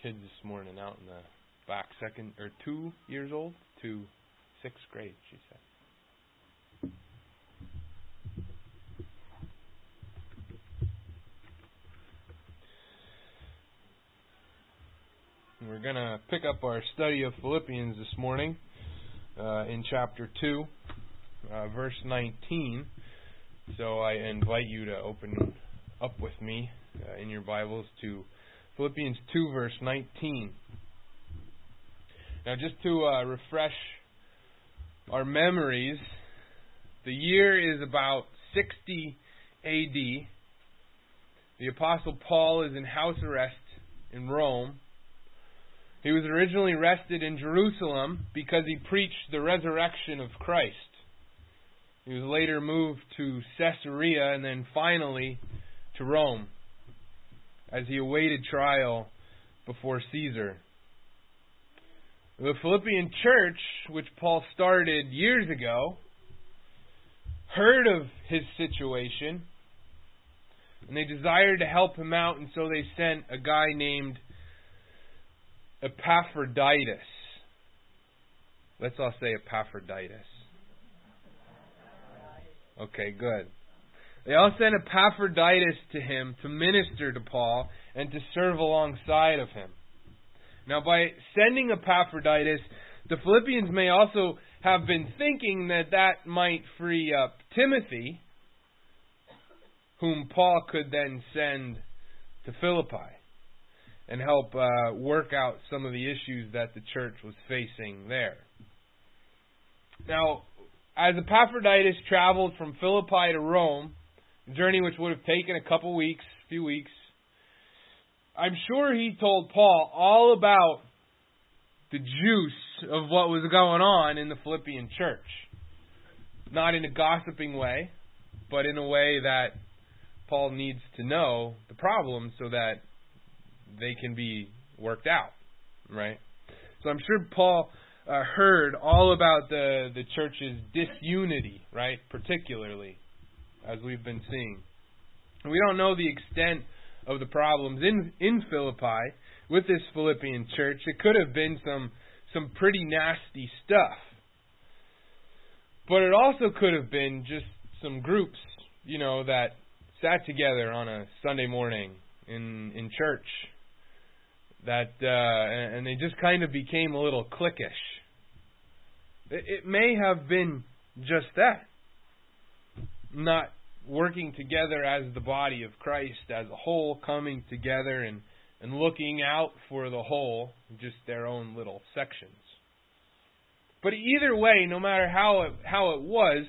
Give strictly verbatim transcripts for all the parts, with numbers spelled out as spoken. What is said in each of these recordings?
kids this morning out in the back, second or two years old to sixth grade, she said. We're going to pick up our study of Philippians this morning uh, in chapter two, uh, verse nineteen. So I invite you to open up with me uh, in your Bibles to Philippians two, verse nineteen. Now, just to uh, refresh our memories, the year is about sixty A D. The Apostle Paul is in house arrest in Rome. He was originally arrested in Jerusalem because he preached the resurrection of Christ. He was later moved to Caesarea and then finally to Rome as he awaited trial before Caesar. The Philippian church, which Paul started years ago, heard of his situation and they desired to help him out, and so they sent a guy named Epaphroditus. Let's all say Epaphroditus. Okay, good. They all sent Epaphroditus to him to minister to Paul and to serve alongside of him. Now, by sending Epaphroditus, the Philippians may also have been thinking that that might free up Timothy, whom Paul could then send to Philippi and help uh, work out some of the issues that the church was facing there. Now, as Epaphroditus traveled from Philippi to Rome, a journey which would have taken a couple weeks, a few weeks, I'm sure he told Paul all about the juice of what was going on in the Philippian church. Not in a gossiping way, but in a way that Paul needs to know the problem so that they can be worked out, right? So I'm sure Paul uh, heard all about the, the church's disunity, right? Particularly, as we've been seeing. We don't know the extent of the problems in, in Philippi with this Philippian church. It could have been some, some pretty nasty stuff. But it also could have been just some groups, you know, that sat together on a Sunday morning in, in church. That uh, and they just kind of became a little cliquish. It, it may have been just that. Not working together as the body of Christ as a whole, coming together and, and looking out for the whole, just their own little sections. But either way, no matter how it, how it was,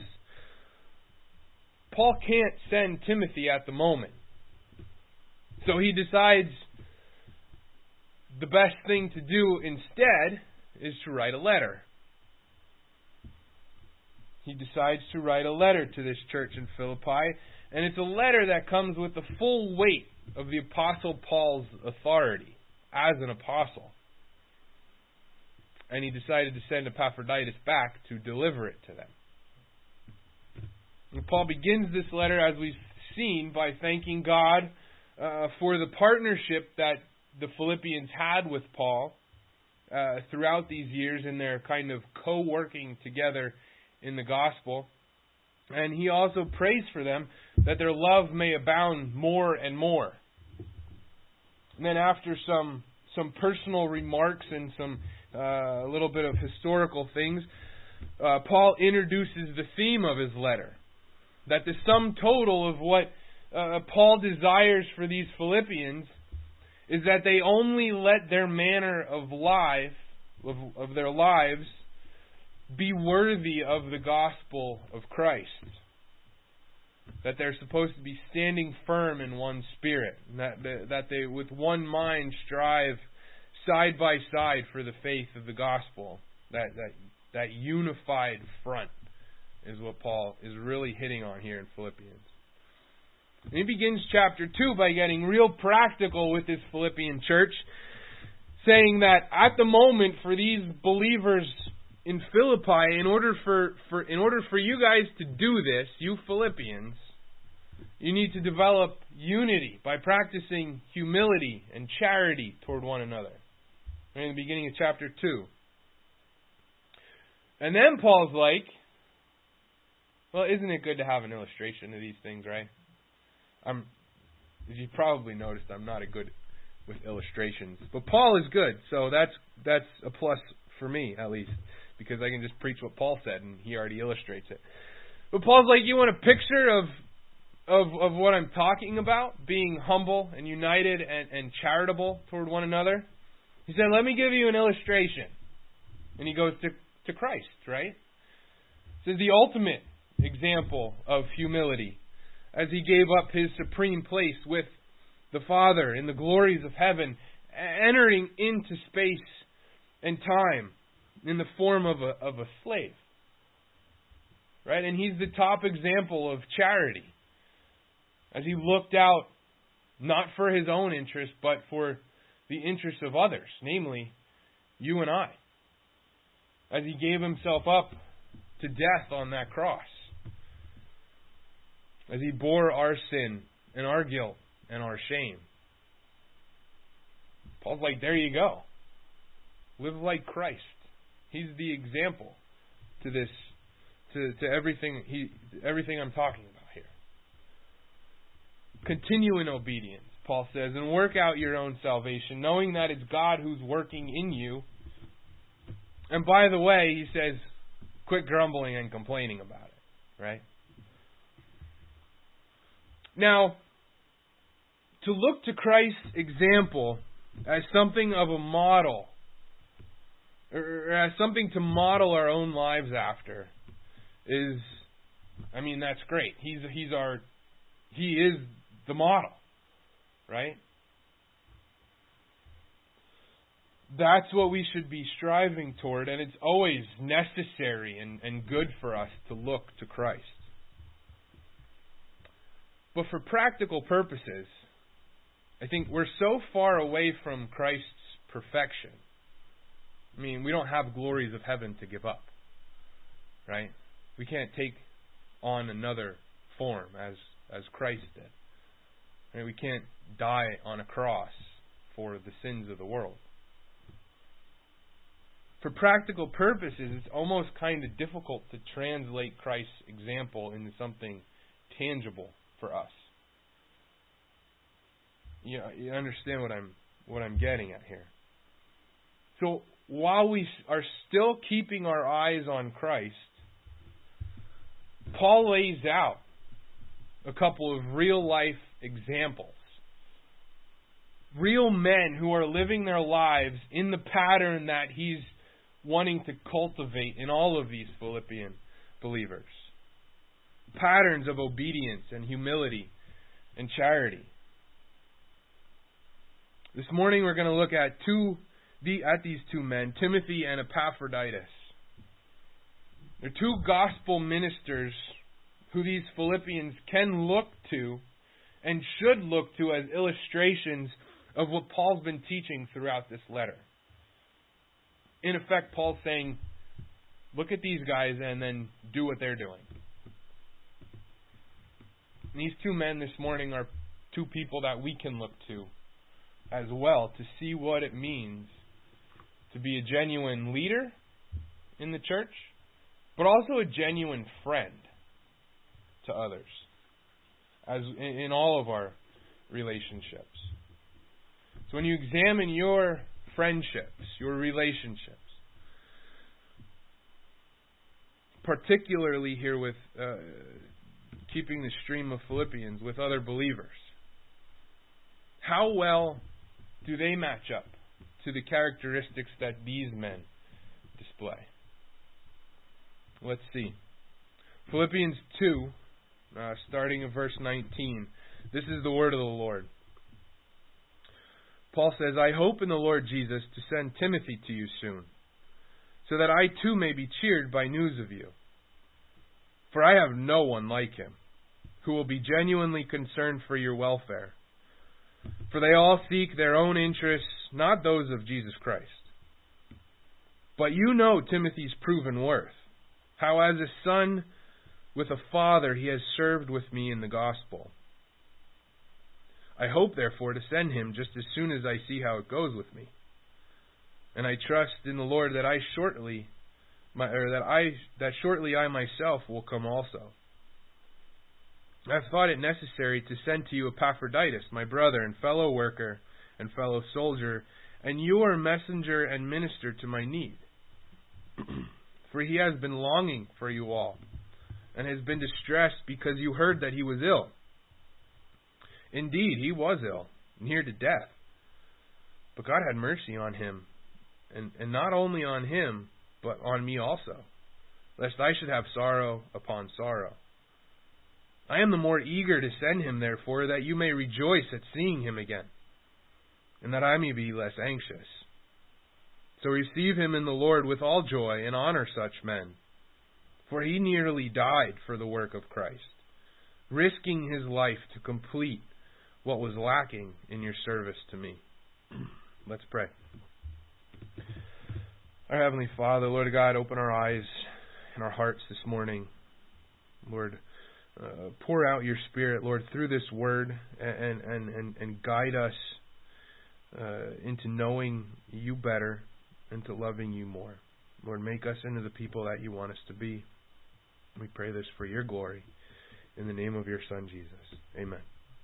Paul can't send Timothy at the moment. So he decides the best thing to do instead is to write a letter. He decides to write a letter to this church in Philippi, and it's a letter that comes with the full weight of the Apostle Paul's authority as an apostle. And he decided to send Epaphroditus back to deliver it to them. And Paul begins this letter, as we've seen, by thanking God uh, for the partnership that the Philippians had with Paul uh, throughout these years in their kind of co-working together in the gospel. And he also prays for them that their love may abound more and more. And then after some some personal remarks and some uh, a little bit of historical things, uh, Paul introduces the theme of his letter. That the sum total of what uh, Paul desires for these Philippians is that they only let their manner of life, of, of their lives, be worthy of the gospel of Christ. That they're supposed to be standing firm in one spirit. That, that they, with one mind, strive side by side for the faith of the gospel. That, that, that unified front is what Paul is really hitting on here in Philippians. And he begins chapter two by getting real practical with this Philippian church, saying that at the moment for these believers in Philippi, in order for, for in order for you guys to do this, you Philippians, you need to develop unity by practicing humility and charity toward one another. in the beginning of chapter two. And then Paul's like, well, isn't it good to have an illustration of these things, right? I'm, as you probably noticed, I'm not a good with illustrations. But Paul is good, so that's that's a plus for me, at least, because I can just preach what Paul said, and he already illustrates it. But Paul's like, you want a picture of of, of what I'm talking about, being humble and united and, and charitable toward one another? He said, let me give you an illustration. And he goes to, to Christ, right? This is the ultimate example of humility, as he gave up his supreme place with the Father in the glories of heaven, entering into space and time in the form of a, of a slave. Right? And he's the top example of charity, as he looked out not for his own interest, but for the interests of others, namely you and I, as he gave himself up to death on that cross, as he bore our sin and our guilt and our shame. Paul's like, there you go. Live like Christ. He's the example to this, to, to everything he, everything I'm talking about here. Continue in obedience, Paul says, and work out your own salvation, knowing that it's God who's working in you. And by the way, he says, quit grumbling and complaining about it, right? Now, to look to Christ's example as something of a model, or as something to model our own lives after, is, I mean, that's great. He's he's our, he is the model, right? That's what we should be striving toward, and it's always necessary and, and good for us to look to Christ. But for practical purposes, I think we're so far away from Christ's perfection. I mean, we don't have glories of heaven to give up, right? We can't take on another form as as Christ did. Right? We can't die on a cross for the sins of the world. For practical purposes, it's almost kind of difficult to translate Christ's example into something tangible for us. You, you understand what I'm what I'm getting at here. So while we are still keeping our eyes on Christ, Paul lays out a couple of real life examples. Real men who are living their lives in the pattern that he's wanting to cultivate in all of these Philippian believers. Patterns of obedience and humility and charity. This morning we're going to look at two the, at these two men, Timothy and Epaphroditus. They're two gospel ministers who these Philippians can look to and should look to as illustrations of what Paul's been teaching throughout this letter. In effect, Paul's saying, look at these guys and then do what they're doing. And these two men this morning are two people that we can look to as well to see what it means to be a genuine leader in the church, but also a genuine friend to others, as in all of our relationships. So when you examine your friendships, your relationships, particularly here with uh, keeping the stream of Philippians with other believers, how well do they match up to the characteristics that these men display? Let's see. Philippians two, uh, starting in verse nineteen. This is the word of the Lord. Paul says, I hope in the Lord Jesus to send Timothy to you soon, so that I too may be cheered by news of you. For I have no one like him, who will be genuinely concerned for your welfare. For they all seek their own interests, not those of Jesus Christ. But you know Timothy's proven worth, how as a son with a father he has served with me in the gospel. I hope, therefore, to send him just as soon as I see how it goes with me. And I trust in the Lord that I shortly, my, or that I that shortly I myself will come also. I have thought it necessary to send to you Epaphroditus, my brother and fellow worker and fellow soldier, and your messenger and minister to my need. For he has been longing for you all, and has been distressed because you heard that he was ill. Indeed, he was ill, near to death. But God had mercy on him, and, and not only on him, but on me also, lest I should have sorrow upon sorrow. I am the more eager to send him, therefore, that you may rejoice at seeing him again, and that I may be less anxious. So receive him in the Lord with all joy, and honor such men. For he nearly died for the work of Christ, risking his life to complete what was lacking in your service to me. Let's pray. Our Heavenly Father, Lord God, open our eyes and our hearts this morning. Lord, uh, pour out your Spirit, Lord, through this word, and and, and, and guide us uh, into knowing you better and to loving you more. Lord, make us into the people that you want us to be. We pray this for your glory. In the name of your Son, Jesus. Amen.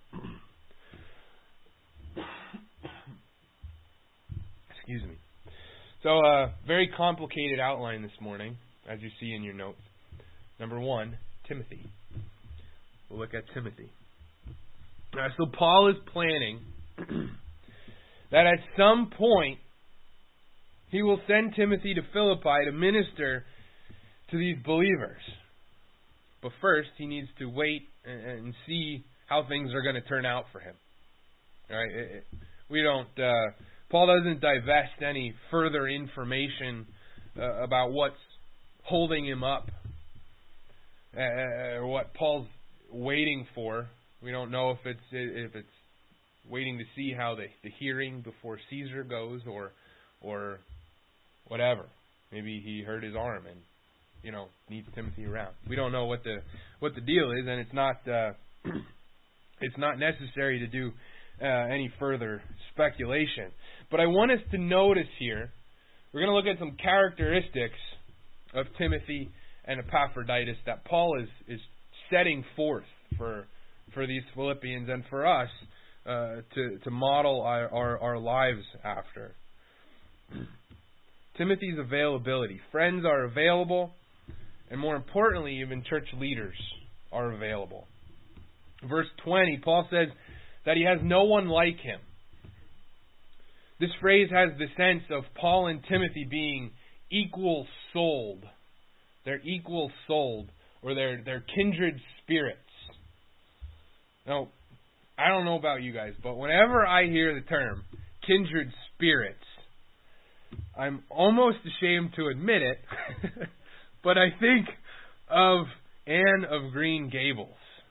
Excuse me. So, uh, very complicated outline this morning, as you see in your notes. Number one, Timothy. We'll look at Timothy. Uh, so Paul is planning that at some point he will send Timothy to Philippi to minister to these believers. But first, he needs to wait and, and see how things are going to turn out for him. All right? It, it, we don't. Uh, Paul doesn't divest any further information uh, about what's holding him up, uh, or what Paul's waiting for. We don't know if it's if it's waiting to see how the, the hearing before Caesar goes, or or whatever. Maybe he hurt his arm and, you know, needs Timothy around. We don't know what the what the deal is, and it's not uh, it's not necessary to do uh, any further speculation. But I want us to notice here, we're going to look at some characteristics of Timothy and Epaphroditus that Paul is is setting forth for for these Philippians and for us uh, to to model our, our our lives after. Timothy's availability. Friends are available, and more importantly, even church leaders are available. Verse twenty, Paul says that he has no one like him. This phrase has the sense of Paul and Timothy being equal-souled. They're equal-souled, or they're, they're kindred spirits. Now, I don't know about you guys, but whenever I hear the term kindred spirits, I'm almost ashamed to admit it, but I think of Anne of Green Gables.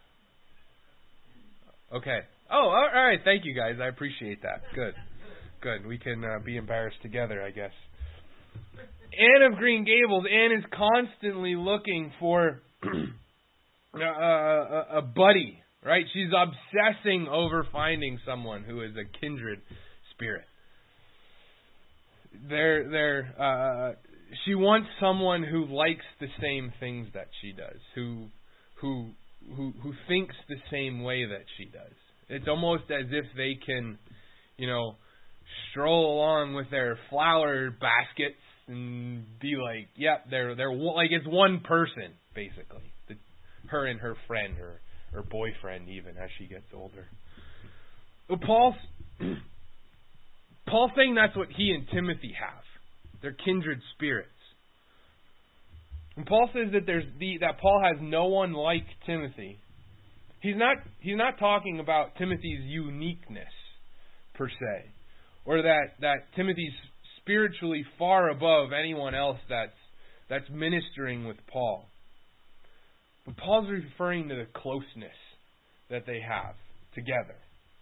Okay. Oh, all right. Thank you, guys. I appreciate that. Good. Good. We can uh, be embarrassed together, I guess. Anne of Green Gables. Anne is constantly looking for a, a, a buddy, right? She's obsessing over finding someone who is a kindred spirit. They're, they're, uh, she wants someone who likes the same things that she does, who, who, who, who thinks the same way that she does. It's almost as if they can, you know, stroll along with their flower baskets and be like, yep, they're they're like it's one person basically, the, her and her friend or or boyfriend even as she gets older. But Paul's Paul's saying that's what he and Timothy have. They're kindred spirits. When Paul says that there's the that Paul has no one like Timothy, he's not he's not talking about Timothy's uniqueness per se, or that, that Timothy's spiritually far above anyone else that's that's ministering with Paul. But Paul's referring to the closeness that they have together.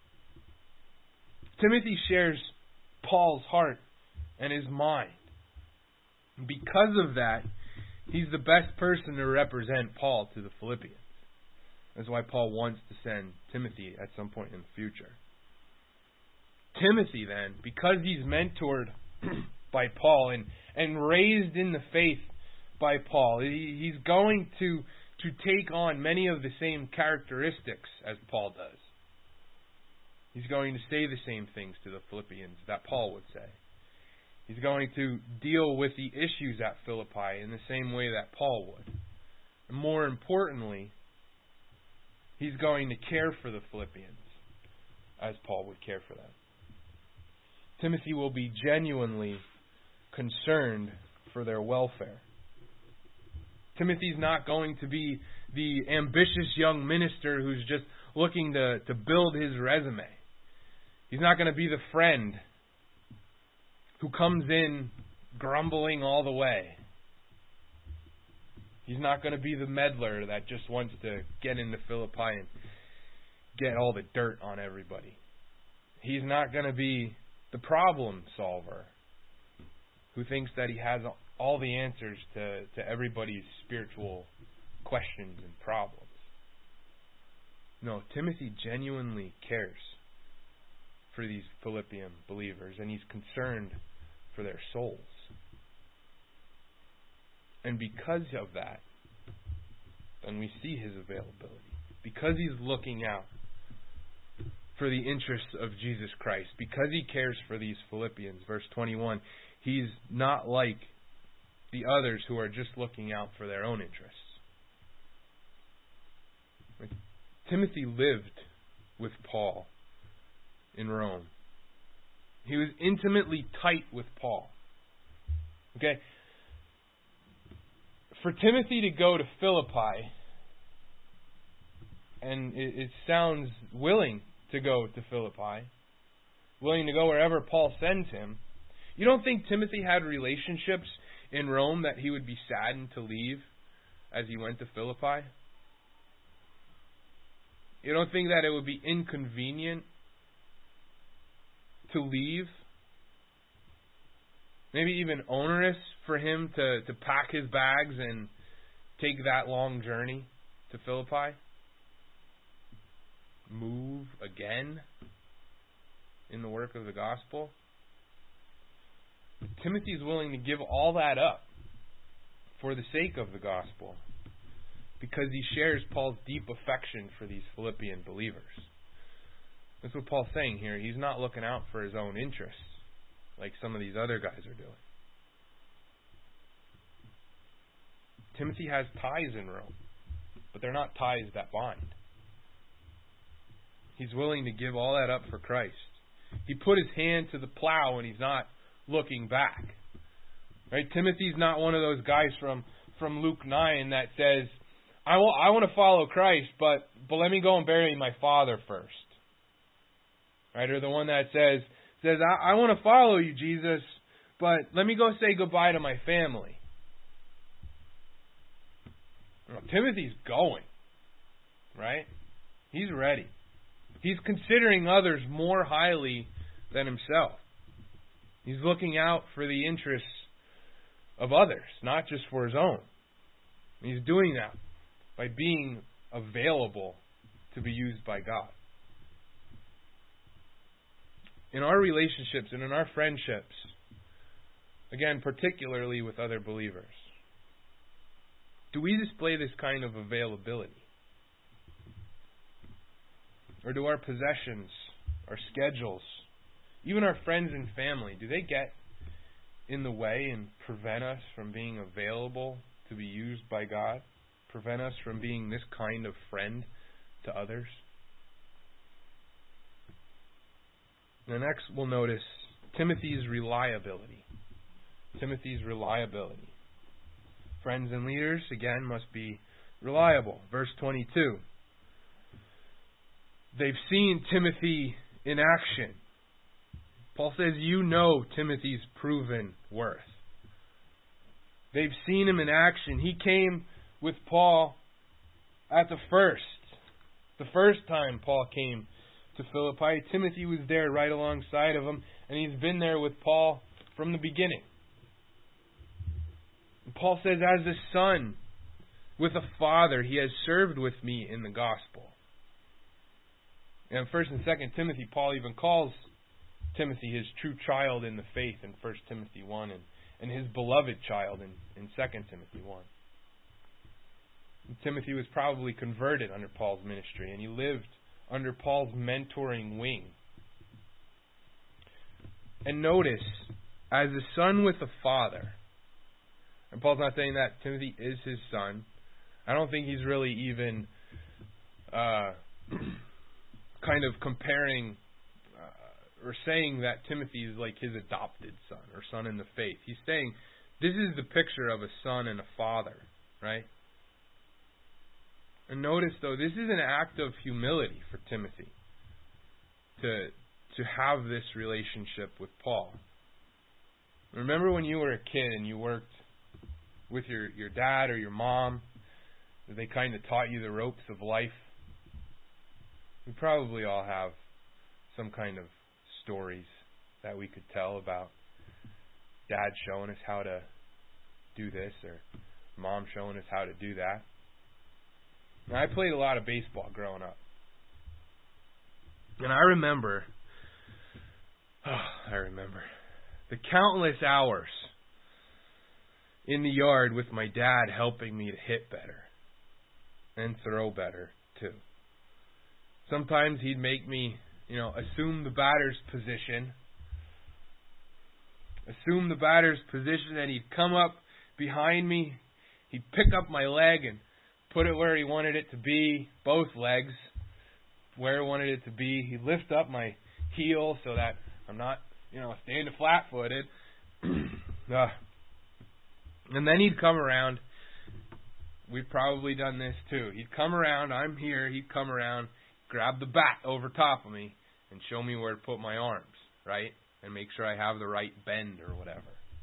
Timothy shares Paul's heart and his mind. Because of that, he's the best person to represent Paul to the Philippians. That's why Paul wants to send Timothy at some point in the future. Timothy, then, because he's mentored by Paul and, and raised in the faith by Paul. He, he's going to, to take on many of the same characteristics as Paul does. He's going to say the same things to the Philippians that Paul would say. He's going to deal with the issues at Philippi in the same way that Paul would. And more importantly, he's going to care for the Philippians as Paul would care for them. Timothy will be genuinely concerned for their welfare. Timothy's not going to be the ambitious young minister who's just looking to, to build his resume. He's not going to be the friend who comes in grumbling all the way. He's not going to be the meddler that just wants to get into Philippi and get all the dirt on everybody. He's not going to be the problem solver who thinks that he has all the answers to, to everybody's spiritual questions and problems. No, Timothy genuinely cares for these Philippian believers, and he's concerned for their souls. And because of that, then we see his availability. Because he's looking out for the interests of Jesus Christ, because he cares for these Philippians, verse twenty-one, he's not like the others who are just looking out for their own interests. Timothy lived with Paul in Rome. He was intimately tight with Paul. Okay? For Timothy to go to Philippi, and it, it sounds willing to go to Philippi, willing to go wherever Paul sends him, you don't think Timothy had relationships in Rome that he would be saddened to leave as he went to Philippi? You don't think that it would be inconvenient to leave? Maybe even onerous for him to, to pack his bags and take that long journey to Philippi? Move again in the work of the gospel? Timothy is willing to give all that up for the sake of the gospel, because he shares Paul's deep affection for these Philippian believers. That's what Paul's saying here. He's not looking out for his own interests like some of these other guys are doing. Timothy has ties in Rome, but they're not ties that bind. He's willing to give all that up for Christ. He put his hand to the plow and he's not looking back. Right? Timothy's not one of those guys from, from Luke nine that says, I want, I want to follow Christ, but, but let me go and bury my father first. Right? Or the one that says, says I, I want to follow you, Jesus, but let me go say goodbye to my family. Well, Timothy's going. Right? He's ready. He's considering others more highly than himself. He's looking out for the interests of others, not just for his own. He's doing that by being available to be used by God. In our relationships and in our friendships, again, particularly with other believers, do we display this kind of availability? Or do our possessions, our schedules, even our friends and family, do they get in the way and prevent us from being available to be used by God? Prevent us from being this kind of friend to others? And next we'll notice Timothy's reliability. Timothy's reliability. Friends and leaders, again, must be reliable. Verse twenty-two. They've seen Timothy in action. Paul says, you know Timothy's proven worth. They've seen him in action. He came with Paul at the first. The first time Paul came to Philippi, Timothy was there right alongside of him, and he's been there with Paul from the beginning. And Paul says, as a son with a father, he has served with me in the gospel. And First and Second Timothy, Paul even calls Timothy his true child in the faith in First Timothy one, and, and his beloved child in, in Second Timothy one. And Timothy was probably converted under Paul's ministry, and he lived under Paul's mentoring wing. And notice, as a son with a father, and Paul's not saying that Timothy is his son. I don't think he's really even uh, kind of comparing uh, or saying that Timothy is like his adopted son or son in the faith. He's saying this is the picture of a son and a father, right? And notice, though, this is an act of humility for Timothy to to have this relationship with Paul. Remember when you were a kid and you worked with your, your dad or your mom, they kind of taught you the ropes of life? We probably all have some kind of stories that we could tell about dad showing us how to do this or mom showing us how to do that. Now, I played a lot of baseball growing up. And I remember, oh, I remember the countless hours in the yard with my dad helping me to hit better and throw better too. Sometimes he'd make me, you know, assume the batter's position. Assume the batter's position, and he'd come up behind me. He'd pick up my leg and put it where he wanted it to be, both legs where he wanted it to be. He'd lift up my heel so that I'm not, you know, standing flat-footed. uh, and then he'd come around. We've probably done this too. He'd come around. I'm here. He'd come around, grab the bat over top of me, and show me where to put my arms, right? And make sure I have the right bend or whatever.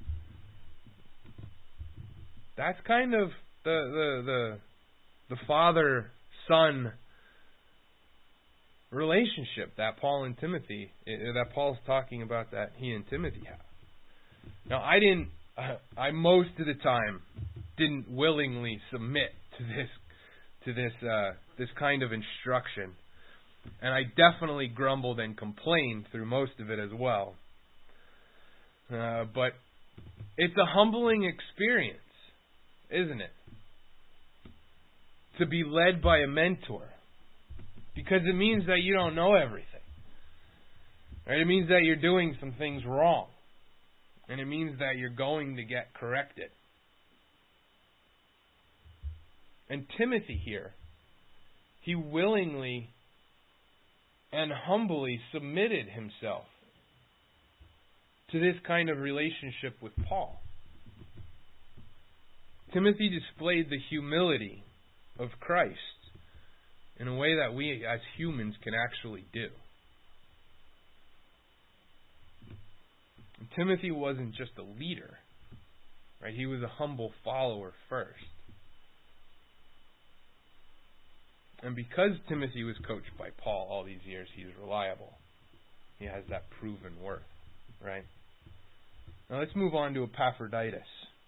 That's kind of the the the, the father-son relationship that Paul and Timothy, that Paul's talking about that he and Timothy have. Now, I didn't, uh, I most of the time didn't willingly submit to this, to this, uh, this kind of instruction, and I definitely grumbled and complained through most of it as well. Uh, but it's a humbling experience, isn't it? To be led by a mentor. Because it means that you don't know everything. Right? It means that you're doing some things wrong. And it means that you're going to get corrected. And Timothy here, he willingly and humbly submitted himself to this kind of relationship with Paul. Timothy displayed the humility of Christ in a way that we as humans can actually do. And Timothy wasn't just a leader, right? He was a humble follower first. And because Timothy was coached by Paul all these years, he's reliable. He has that proven worth, right? Now let's move on to Epaphroditus.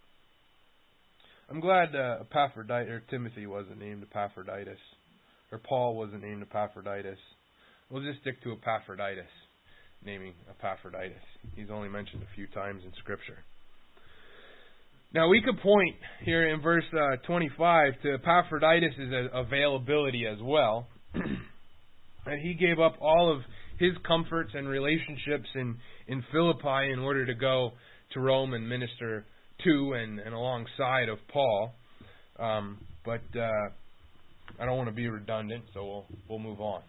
I'm glad uh, Epaphroditus, or Timothy wasn't named Epaphroditus, or Paul wasn't named Epaphroditus. We'll just stick to Epaphroditus, naming Epaphroditus. He's only mentioned a few times in Scripture. Now we could point here in verse uh, twenty-five to Epaphroditus' availability as well. And he gave up all of his comforts and relationships in, in Philippi in order to go to Rome and minister to and, and alongside of Paul. Um, but uh, I don't want to be redundant, so we'll, we'll move on.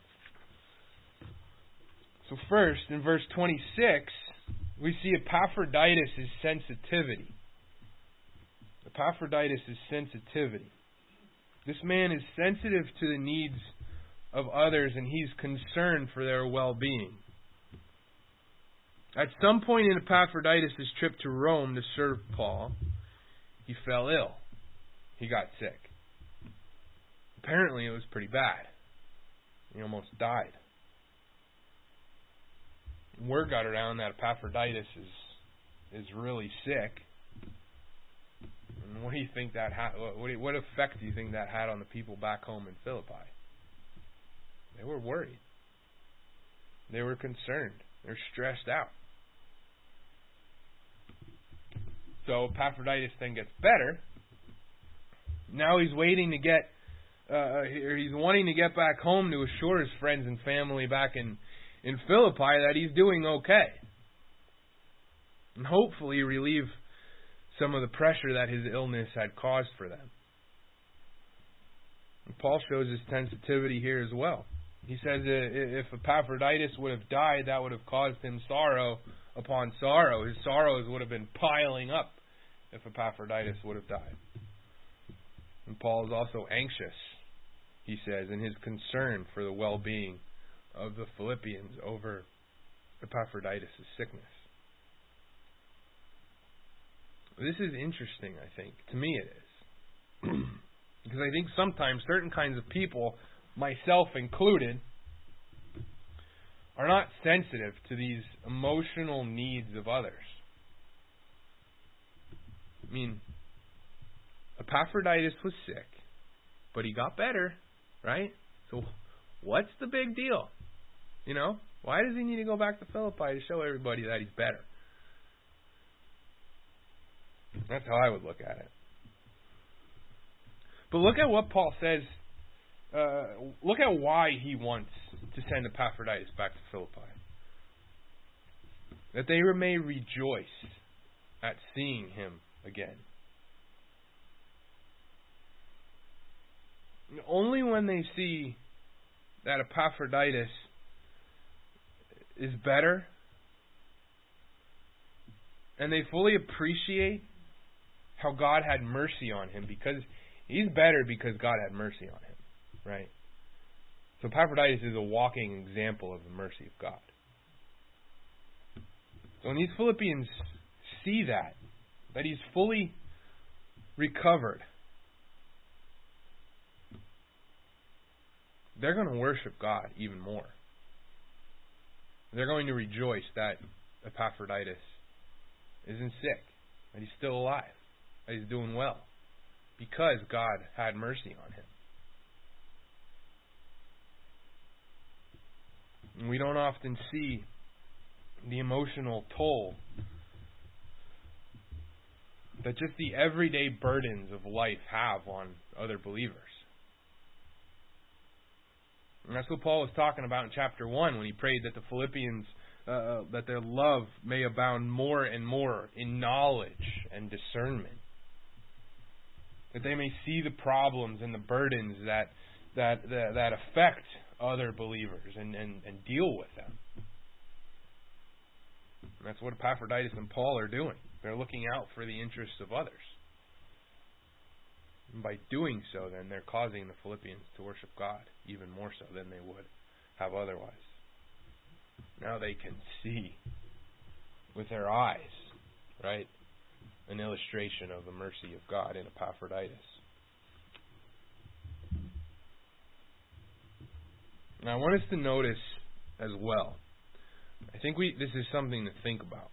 So first, in verse twenty-six, we see Epaphroditus' sensitivity. Epaphroditus' sensitivity. This man is sensitive to the needs of others, and he's concerned for their well-being. At some point in Epaphroditus' trip to Rome to serve Paul, he fell ill. He got sick. Apparently it was pretty bad. He almost died. Word got around that Epaphroditus is is really sick. And what do you think that had? What, what effect do you think that had on the people back home in Philippi? They were worried. They were concerned. They're stressed out. So Epaphroditus then gets better. Now he's waiting to get, uh, he's wanting to get back home to assure his friends and family back in, in Philippi that he's doing okay. And hopefully relieve some of the pressure that his illness had caused for them. And Paul shows his sensitivity here as well. He says if Epaphroditus would have died, that would have caused him sorrow upon sorrow. His sorrows would have been piling up if Epaphroditus would have died. And Paul is also anxious, he says, in his concern for the well-being of the Philippians over Epaphroditus' sickness. This is interesting, I think. To me it is. Because I think sometimes certain kinds of people, myself included, are not sensitive to these emotional needs of others. I mean, Epaphroditus was sick, but he got better, right? So what's the big deal? You know, why does he need to go back to Philippi to show everybody that he's better? That's how I would look at it. But look at what Paul says. Uh, look at why he wants to send Epaphroditus back to Philippi. That they may rejoice at seeing him again. Only when they see that Epaphroditus is better and they fully appreciate how God had mercy on him, because he's better because God had mercy on him, right? So Epaphroditus is a walking example of the mercy of God. So when these Philippians see that, that he's fully recovered, they're going to worship God even more. They're going to rejoice that Epaphroditus isn't sick, that he's still alive, that he's doing well, because God had mercy on him. And we don't often see the emotional toll that just the everyday burdens of life have on other believers. And that's what Paul was talking about in chapter one when he prayed that the Philippians, uh, that their love may abound more and more in knowledge and discernment. That they may see the problems and the burdens that that that, that affect other believers and, and, and deal with them. And that's what Epaphroditus and Paul are doing. They're looking out for the interests of others. And by doing so, then, they're causing the Philippians to worship God even more so than they would have otherwise. Now they can see with their eyes, right, an illustration of the mercy of God in Epaphroditus. Now I want us to notice as well, I think we this is something to think about.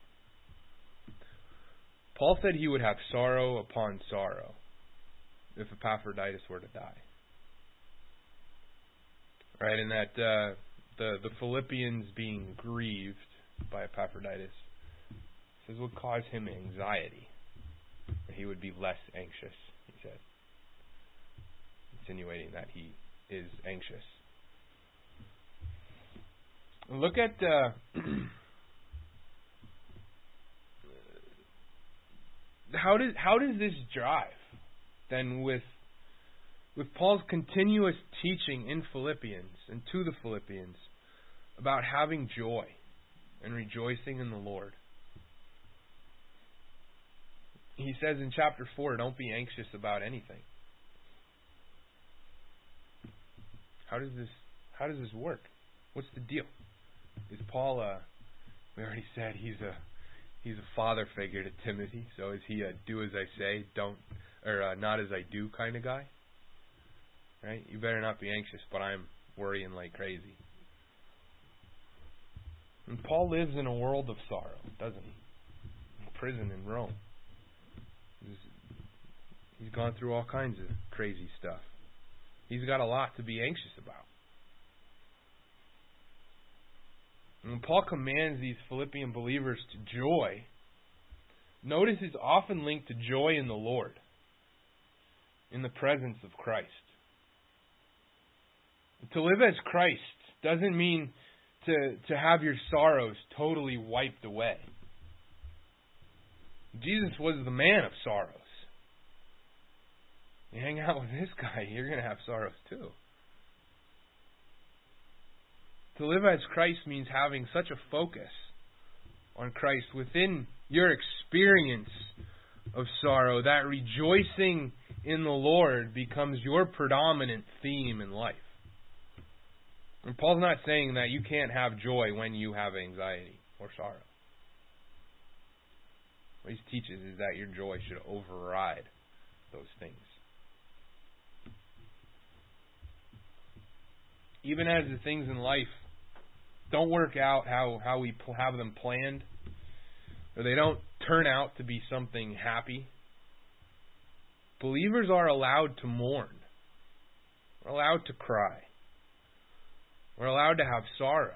Paul said he would have sorrow upon sorrow if Epaphroditus were to die. Right, and that uh, the, the Philippians being grieved by Epaphroditus says would cause him anxiety. He would be less anxious, he said. Insinuating that he is anxious. Look at uh, how does how does this jive then with with Paul's continuous teaching in Philippians and to the Philippians about having joy and rejoicing in the Lord? He says in chapter four, don't be anxious about anything. How does this how does this work? What's the deal? Is Paul a, we already said he's a he's a father figure to Timothy, so is he a do as I say, don't or uh, not as I do kind of guy? Right? You better not be anxious, but I'm worrying like crazy. And Paul lives in a world of sorrow, doesn't he? In prison in Rome. He's, he's gone through all kinds of crazy stuff. He's got a lot to be anxious about. And when Paul commands these Philippian believers to joy, notice it's often linked to joy in the Lord, in the presence of Christ. To live as Christ doesn't mean to, to have your sorrows totally wiped away. Jesus was the man of sorrows. You hang out with this guy, you're going to have sorrows too. To live as Christ means having such a focus on Christ within your experience of sorrow that rejoicing in the Lord becomes your predominant theme in life. And Paul's not saying that you can't have joy when you have anxiety or sorrow. What he teaches is that your joy should override those things. Even as the things in life don't work out how, how we have them planned, or they don't turn out to be something happy, believers are allowed to mourn. We're allowed to cry. We're allowed to have sorrow.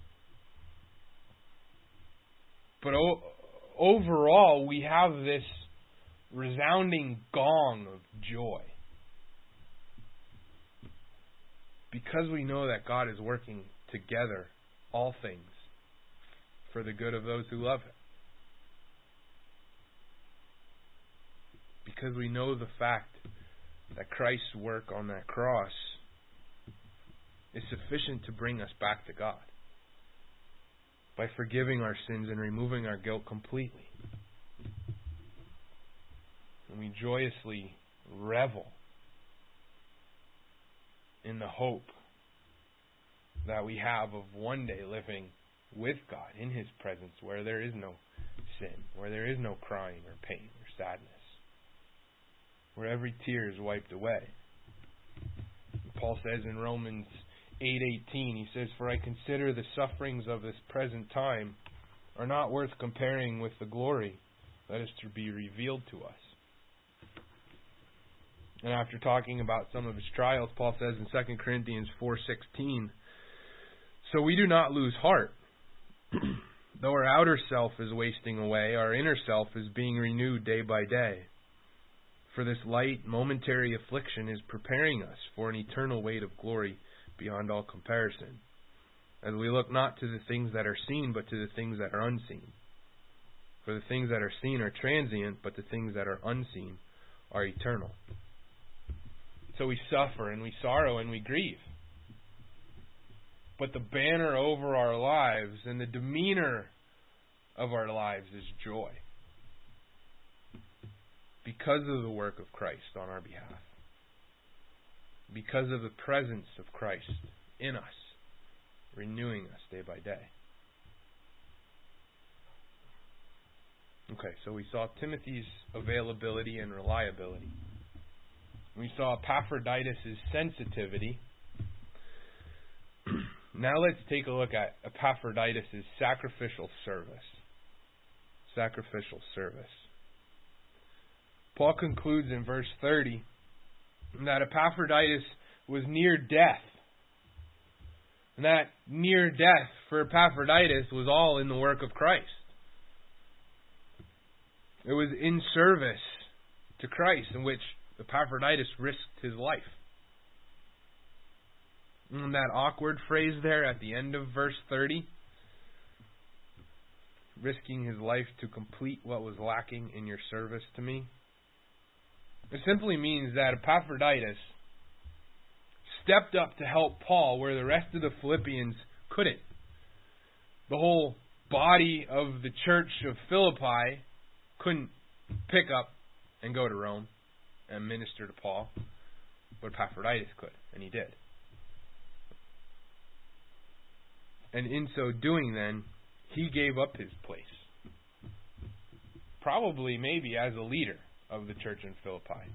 But o- overall, we have this resounding gong of joy. Because we know that God is working together all things for the good of those who love Him. Because we know the fact that Christ's work on that cross is sufficient to bring us back to God by forgiving our sins and removing our guilt completely. And we joyously revel in the hope that we have of one day living with God in His presence, where there is no sin, where there is no crying or pain or sadness, where every tear is wiped away. Paul says in Romans eight eighteen, he says, "For I consider the sufferings of this present time are not worth comparing with the glory that is to be revealed to us." And after talking about some of his trials, Paul says in Second Corinthians four sixteen, "So we do not lose heart. Though our outer self is wasting away, our inner self is being renewed day by day. For this light, momentary affliction is preparing us for an eternal weight of glory beyond all comparison, as we look not to the things that are seen, but to the things that are unseen. For the things that are seen are transient, but the things that are unseen are eternal." So we suffer and we sorrow and we grieve. But the banner over our lives and the demeanor of our lives is joy, because of the work of Christ on our behalf. Because of the presence of Christ in us, renewing us day by day. Okay, so we saw Timothy's availability and reliability. We saw Epaphroditus' sensitivity. Now let's take a look at Epaphroditus' sacrificial service. Sacrificial service. Paul concludes in verse thirty that Epaphroditus was near death. And that near death for Epaphroditus was all in the work of Christ. It was in service to Christ in which Epaphroditus risked his life. And that awkward phrase there at the end of verse thirty, risking his life to complete what was lacking in your service to me. It simply means that Epaphroditus stepped up to help Paul where the rest of the Philippians couldn't. The whole body of the church of Philippi couldn't pick up and go to Rome and minister to Paul, but Epaphroditus could, and he did. And in so doing then, he gave up his place. Probably, maybe, as a leader of the church in Philippi.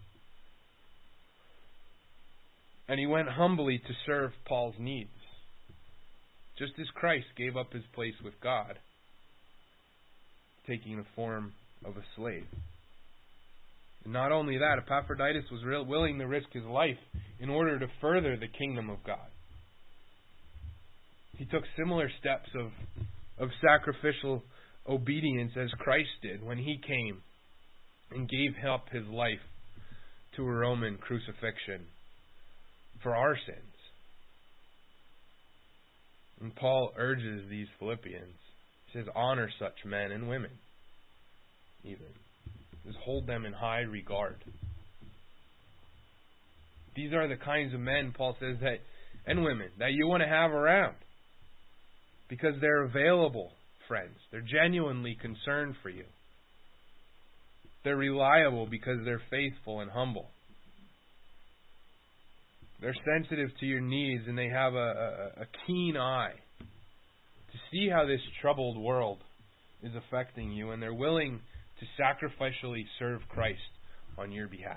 And he went humbly to serve Paul's needs, just as Christ gave up his place with God, taking the form of a slave. And not only that, Epaphroditus was real willing to risk his life in order to further the kingdom of God. He took similar steps of, of sacrificial obedience as Christ did when He came and gave up His life to a Roman crucifixion for our sins. And Paul urges these Philippians. He says, honor such men and women. Even. Just hold them in high regard. These are the kinds of men, Paul says, that and women that you want to have around. Because they're available friends. They're genuinely concerned for you. They're reliable because they're faithful and humble. They're sensitive to your needs, and they have a, a, a keen eye to see how this troubled world is affecting you, and they're willing to sacrificially serve Christ on your behalf.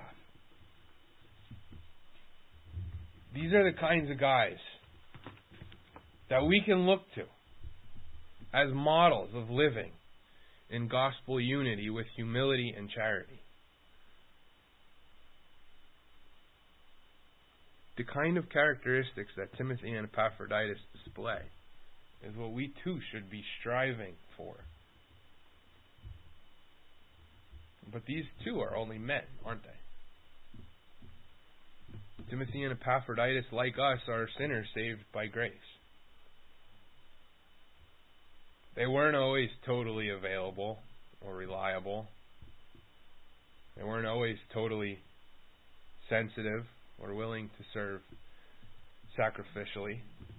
These are the kinds of guys that we can look to as models of living in gospel unity with humility and charity. The kind of characteristics that Timothy and Epaphroditus display is what we too should be striving for. But these two are only men, aren't they? Timothy and Epaphroditus, like us, are sinners saved by grace. They weren't always totally available or reliable. They weren't always totally sensitive or willing to serve sacrificially.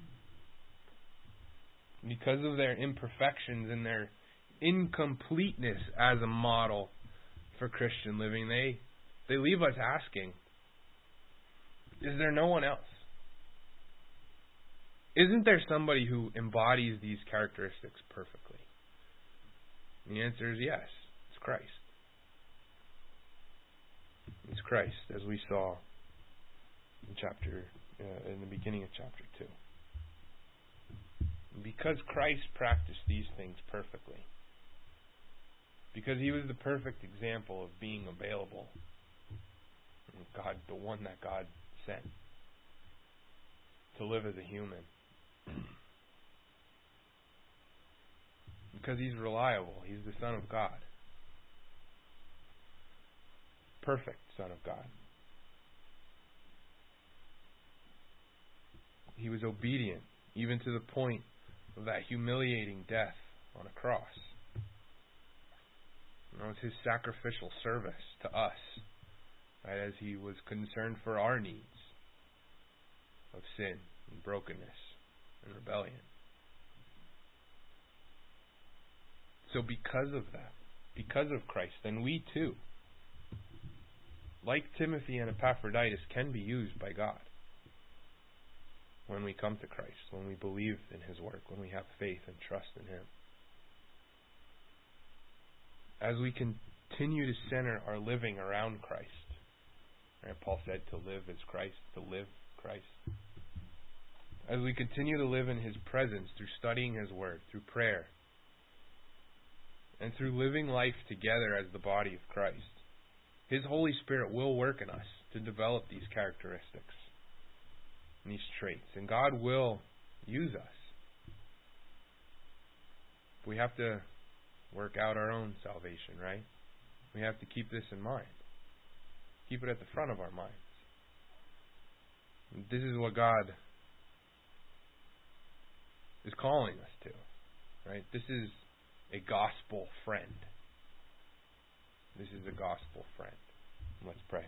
Because of their imperfections and their incompleteness as a model for Christian living, they, they leave us asking, is there no one else? Isn't there somebody who embodies these characteristics perfectly? And the answer is yes. It's Christ. It's Christ, as we saw in chapter, uh, in the beginning of chapter two. Because Christ practiced these things perfectly, because He was the perfect example of being available, God, the one that God sent to live as a human. Because He's reliable. He's the Son of God. Perfect Son of God. He was obedient, even to the point of that humiliating death on a cross. You know, it was His sacrificial service to us, right, as He was concerned for our needs of sin and brokenness and rebellion. So because of that, because of Christ, then we too, like Timothy and Epaphroditus, can be used by God when we come to Christ, when we believe in His work, when we have faith and trust in Him. As we continue to center our living around Christ, right, Paul said to live is Christ, to live Christ. As we continue to live in His presence through studying His Word, through prayer, and through living life together as the body of Christ, His Holy Spirit will work in us to develop these characteristics and these traits. And God will use us. We have to work out our own salvation, right? We have to keep this in mind. Keep it at the front of our minds. This is what God is calling us to, right? This is a gospel friend. This is a gospel friend. Let's pray.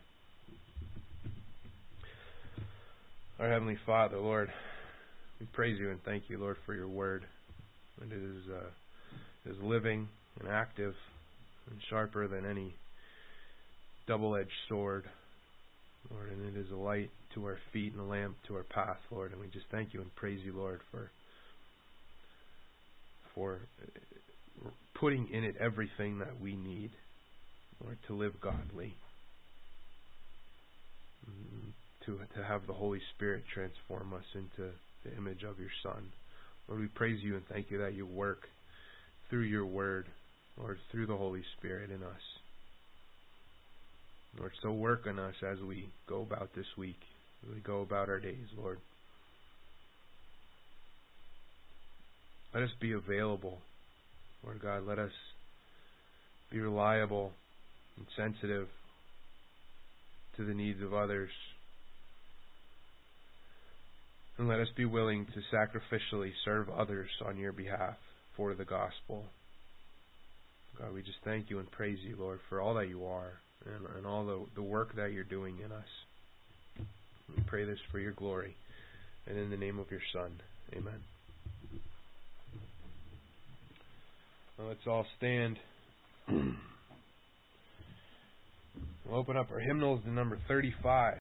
Our Heavenly Father, Lord, we praise You and thank You, Lord, for Your Word. And it is, uh, it is living and active and sharper than any double-edged sword, Lord, and it is a light to our feet and a lamp to our path, Lord. And we just thank You and praise You, Lord, for for putting in it everything that we need, Lord, to live godly, to to have the Holy Spirit transform us into the image of Your Son. Lord, we praise You and thank You that You work through Your Word, Lord, through the Holy Spirit in us. Lord, so work on us as we go about this week, as we go about our days, Lord. Let us be available. Lord God, let us be reliable and sensitive to the needs of others. And let us be willing to sacrificially serve others on your behalf for the gospel. God, we just thank you and praise you, Lord, for all that you are and, and all the, the work that you're doing in us. We pray this for your glory and in the name of your Son. Amen. Well, let's all stand. We'll open up our hymnals to number thirty-five.